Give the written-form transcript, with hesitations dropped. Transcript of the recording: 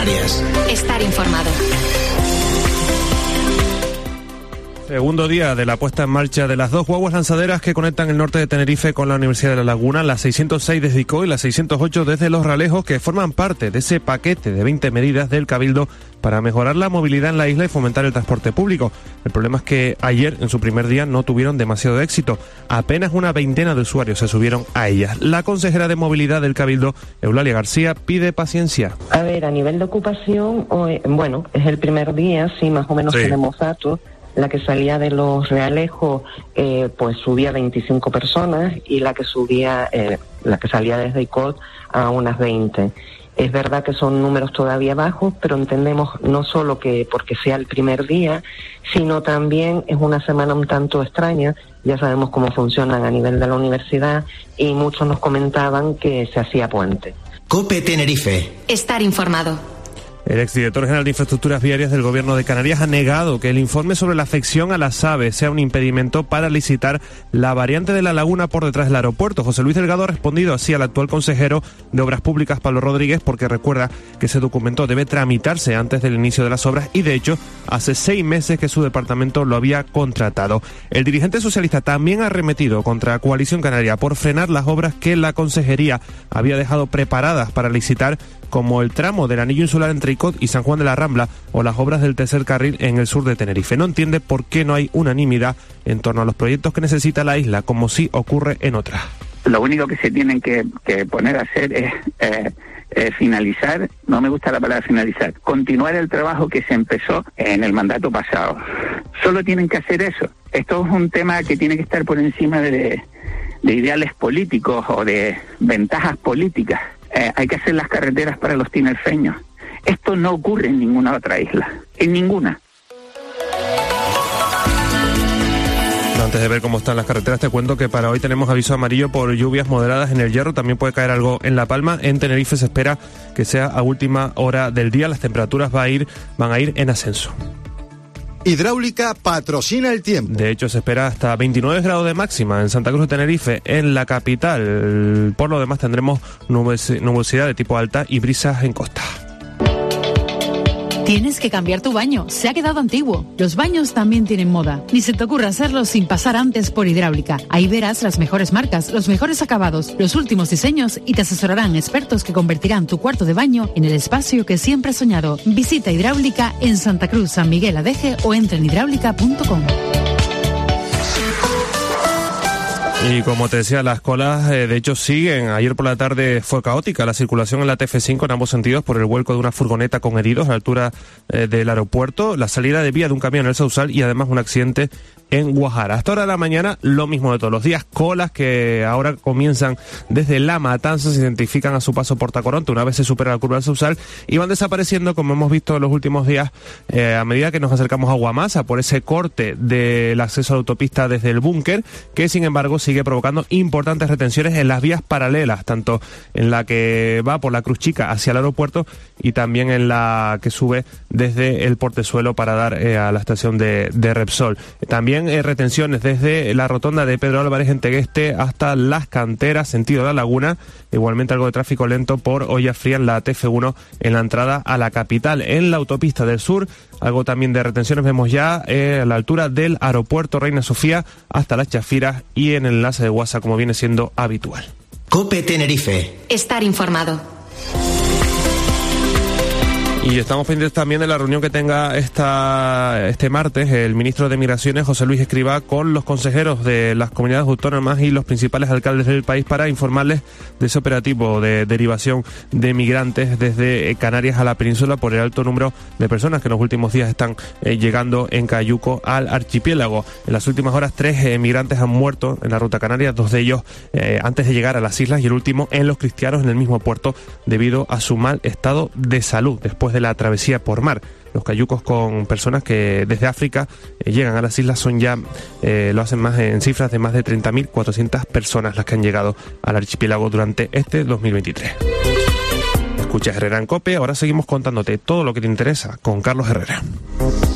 Canarias. Estar informado. Segundo día de la puesta en marcha de las dos guaguas lanzaderas que conectan el norte de Tenerife con la Universidad de La Laguna, la 606 desde ICO y la 608 desde Los Ralejos, que forman parte de ese paquete de 20 medidas del Cabildo para mejorar la movilidad en la isla y fomentar el transporte público. El problema es que ayer, en su primer día, no tuvieron demasiado éxito. Apenas una veintena de usuarios se subieron a ellas. La consejera de Movilidad del Cabildo, Eulalia García, pide paciencia. A ver, a nivel de ocupación, bueno, es el primer día, sí, más o menos tenemos datos. La que salía de Los Realejos, pues subía 25 personas y la que salía desde ICOT a unas 20. Es verdad que son números todavía bajos, pero entendemos no solo que porque sea el primer día, sino también es una semana un tanto extraña. Ya sabemos cómo funcionan a nivel de la universidad y muchos nos comentaban que se hacía puente. COPE Tenerife. Estar informado. El exdirector general de Infraestructuras Viarias del Gobierno de Canarias ha negado que el informe sobre la afección a las aves sea un impedimento para licitar la variante de La Laguna por detrás del aeropuerto. José Luis Delgado ha respondido así al actual consejero de Obras Públicas, Pablo Rodríguez, porque recuerda que ese documento debe tramitarse antes del inicio de las obras y, de hecho, hace 6 meses que su departamento lo había contratado. El dirigente socialista también ha arremetido contra Coalición Canaria por frenar las obras que la consejería había dejado preparadas para licitar, como el tramo del anillo insular entre ICOT y San Juan de la Rambla o las obras del tercer carril en el sur de Tenerife. No entiende por qué no hay unanimidad en torno a los proyectos que necesita la isla, como sí ocurre en otras. Lo único que se tienen que poner a hacer es finalizar, no me gusta la palabra finalizar, continuar el trabajo que se empezó en el mandato pasado. Solo tienen que hacer eso. Esto es un tema que tiene que estar por encima de ideales políticos o de ventajas políticas. Hay que hacer las carreteras para los tinerfeños. Esto no ocurre en ninguna otra isla, en ninguna. Antes de ver cómo están las carreteras, te cuento que para hoy tenemos aviso amarillo por lluvias moderadas en el Hierro. También puede caer algo en La Palma. En Tenerife se espera que sea a última hora del día. Las temperaturas van a ir en ascenso. Hidráulica patrocina el tiempo. De hecho, se espera hasta 29 grados de máxima en Santa Cruz de Tenerife, en la capital. Por lo demás, tendremos nubosidad de tipo alta y brisas en costa. Tienes que cambiar tu baño, se ha quedado antiguo. Los baños también tienen moda. Ni se te ocurra hacerlo sin pasar antes por Hidráulica. Ahí verás las mejores marcas, los mejores acabados, los últimos diseños y te asesorarán expertos que convertirán tu cuarto de baño en el espacio que siempre has soñado. Visita Hidráulica en Santa Cruz, San Miguel Adeje o entra en hidráulica.com. Y como te decía, las colas de hecho siguen. Ayer por la tarde fue caótica la circulación en la TF5 en ambos sentidos por el vuelco de una furgoneta con heridos a la altura del aeropuerto, la salida de vía de un camión en el Sausal y además un accidente en Guajara. Hasta ahora de la mañana, lo mismo de todos los días, colas que ahora comienzan desde La Matanza, se identifican a su paso por Tacoronte, una vez se supera la curva del Sausal, y van desapareciendo, como hemos visto en los últimos días, a medida que nos acercamos a Guamasa, por ese corte del acceso a la autopista desde el búnker, que sin embargo sigue provocando importantes retenciones en las vías paralelas, tanto en la que va por la Cruz Chica hacia el aeropuerto y también en la que sube desde el Portezuelo para dar a la estación de Repsol. También retenciones desde la rotonda de Pedro Álvarez en Tegueste hasta Las Canteras, sentido La Laguna. Igualmente algo de tráfico lento por Olla Fría en la TF1 en la entrada a la capital. En la autopista del sur, algo también de retenciones vemos ya a la altura del aeropuerto Reina Sofía hasta Las Chafiras y en el enlace de Guasa, como viene siendo habitual. COPE Tenerife. Estar informado. Y estamos pendientes también de la reunión que tenga este martes el ministro de Migraciones, José Luis Escrivá, con los consejeros de las comunidades autónomas y los principales alcaldes del país para informarles de ese operativo de derivación de migrantes desde Canarias a la península por el alto número de personas que en los últimos días están llegando en Cayuco al archipiélago. En las últimas horas 3 migrantes han muerto en la ruta canaria, 2 de ellos antes de llegar a las islas y el último en Los Cristianos, en el mismo puerto, debido a su mal estado de salud después de la travesía por mar. Los cayucos con personas que desde África llegan a las islas son ya, lo hacen más en cifras de más de 30.400 personas las que han llegado al archipiélago durante este 2023. Escuchas Herrera en COPE, ahora seguimos contándote todo lo que te interesa con Carlos Herrera.